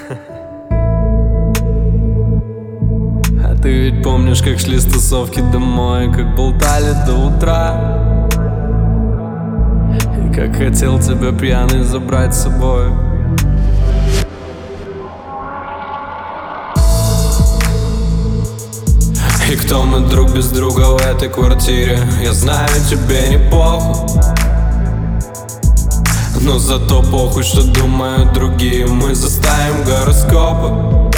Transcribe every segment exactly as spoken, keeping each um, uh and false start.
А ты ведь помнишь, как шли с тусовки домой, как болтали до утра, и как хотел тебя пьяный забрать с собой. И кто мы друг без друга в этой квартире? Я знаю, тебе не похуй, но зато похуй, что думают другие. Мы заставим гороскопы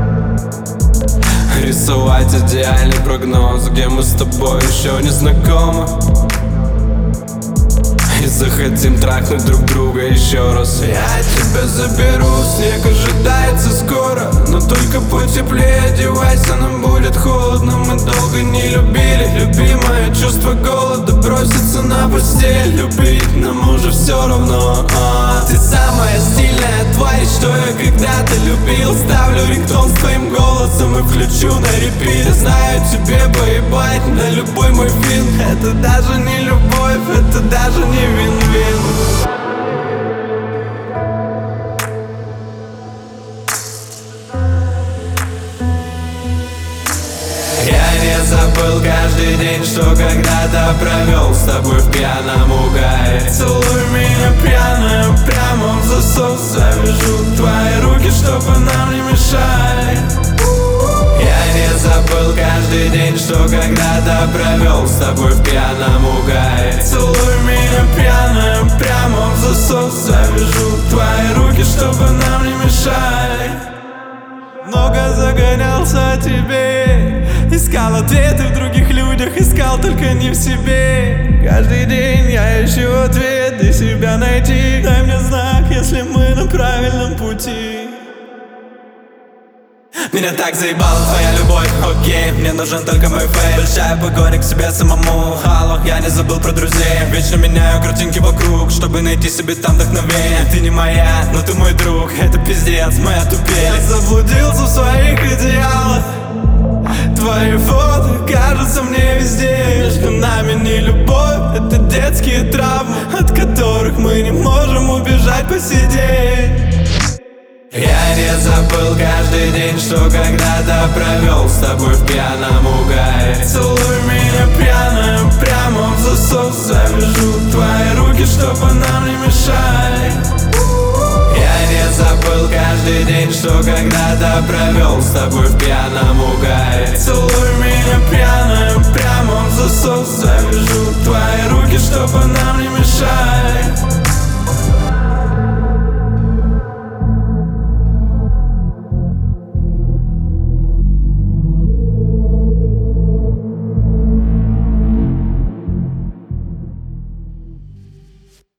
рисовать идеальный прогноз, где мы с тобой еще не знакомы, и захотим трахнуть друг друга еще раз. Я тебя заберу, снег ожидается скоро, но только потеплее одевайся, нам будет холодно. Мы долго не любили, любимое чувство голода, броситься на постель, любить нам уже все равно. а. Ты самая стильная тварь, что я когда-то любил. Ставлю рингтон с твоим голосом и включу на репит. Знаю, тебе поебать на любой мой финт. Это даже не любовь, это даже не вин-вин. Я не забыл каждый день, что когда-то провел с тобой в пьяном угаре. Целуй меня пьяная, прямо в засос завяжу твои руки, чтобы нам не мешали. Я не забыл каждый день, что когда-то провел с тобой в пьяном угаре. Целуй меня пьяная, прямо в засос завяжу твои руки, чтобы нам не мешали. Много загонялся о тебе, искал ответы в других людях, искал только не в себе. Каждый день я ищу ответ, и себя найти. Дай мне знак, если мы на правильном пути. Меня так заебала твоя любовь, окей, мне нужен только мой фейс. Большая погоня к себе самому, алло, я не забыл про друзей. Вечно меняю картинки вокруг, чтобы найти себе там вдохновение. Ты не моя, но ты мой друг, это пиздец, мы отупели. Я заблудился в своих идеалах, твои фото кажутся мне везде. Между нами не любовь, это детские травмы, от которых мы не можем убежать посидеть. Я не забыл каждый день, что когда-то провел с тобой в пьяном угаре. Целуй меня пьяная, прямо в засос завяжу твои руки, чтобы нам не мешали. Я не забыл каждый день, что когда-то провел с тобой в пьяном угаре. Целуй меня пьяная, прямо в засос завяжу твои руки, чтобы нам не мешали.